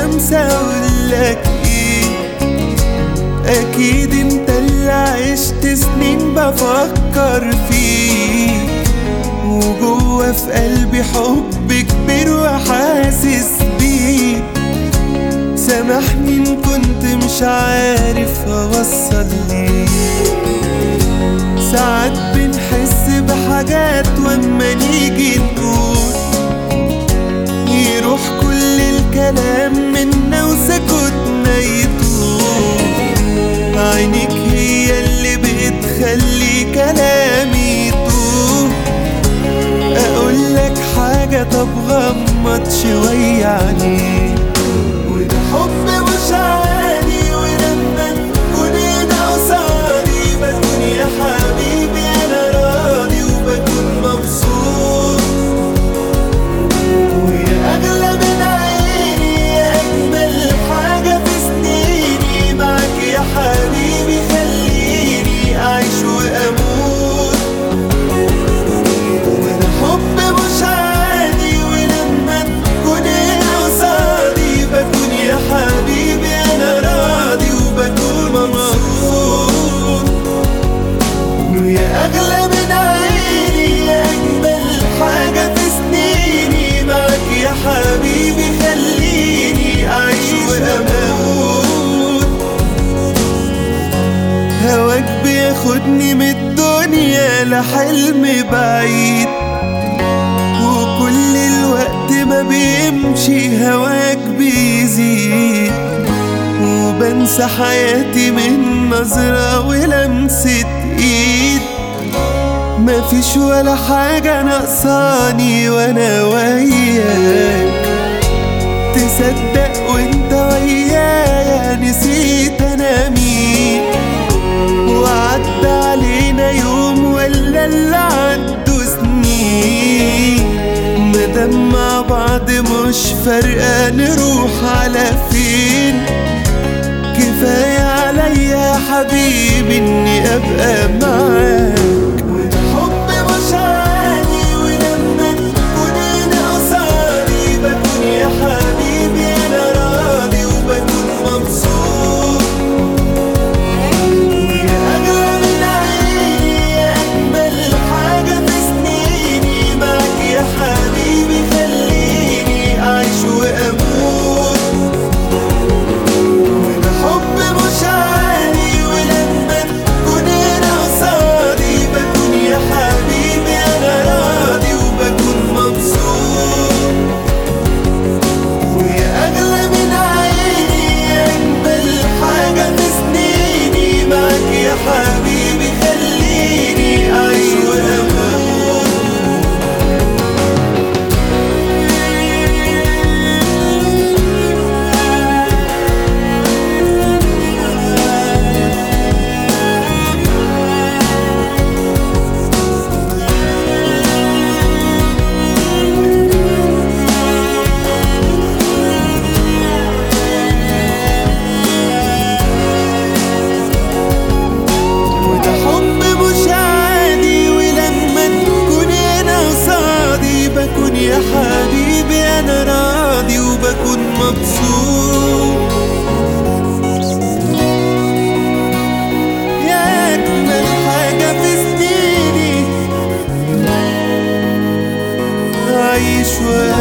همسة اقولك ايه؟ اكيد انت اللي عشت سنين بفكر فيك، وجوه في قلبي حب كبير وحاسس بيك. سامحني ان كنت مش عارف اوصل ليك. ساعات بنحس بحاجات واما نيجي نقول يروح كل الكلام منا وسكوتنا يطول. عينيك هي اللي بتخلي كلامي يطول. اقولك حاجة طب غمض شوية عينيك. وده حب مش عادي، ولما تكون هنا قصادي بكون يا حبيبي انا راضي وبكون مبسوط. ويا اغلى من عيني يا اجمل حاجة في سنيني، معاك يا حبيبي خليني اعيش واموت. وده حب مش عادي، ولما تكون هنا قصادي بكون يا حبيبي انا راضي وبكون مبسوط. ويا اغلى من عيني يا اجمل حاجة في سنيني، معاك يا حبيبي خليني اعيش واموت. هواك بياخدني من الدنيا لحلم بعيد، وكل الوقت ما بيمشي هواك بيزيد. وبنسى حياتي من نظرة ولمسة ايد. مفيش ولا حاجة ناقصاني وانا وياك. تصدق وانت ويايا نسيت انا مين؟ وعدى علينا يوم ولا اللي عدوا سنين. مادام مع بعض مش فارقة نروح على فين. كفاية عليا يا حبيبي اني ابقى معاك. وده حب مش عادي، ولما تكون هنا قصادي بكون يا حبيبي انا راضي وبكون مبسوط. ويا اغلى من عيني يا اجمل حاجة في سنيني، معاك يا حبيبي خليني اعيش واموت. وده حب مش عادي، ولما تكون هنا قصادي بكون يا حبيبي انا راضي وبكون مبسوط. ويا اغلى من عيني يا اجمل حاجة في سنيني، معاك يا حبيبي خليني اعيش واموت. وده حب مش عادي، ولما تكون هنا قصادي بكون يا حبيبي انا راضي وبكون مبسوط. يا اجمل حاجة في سنيني، عايش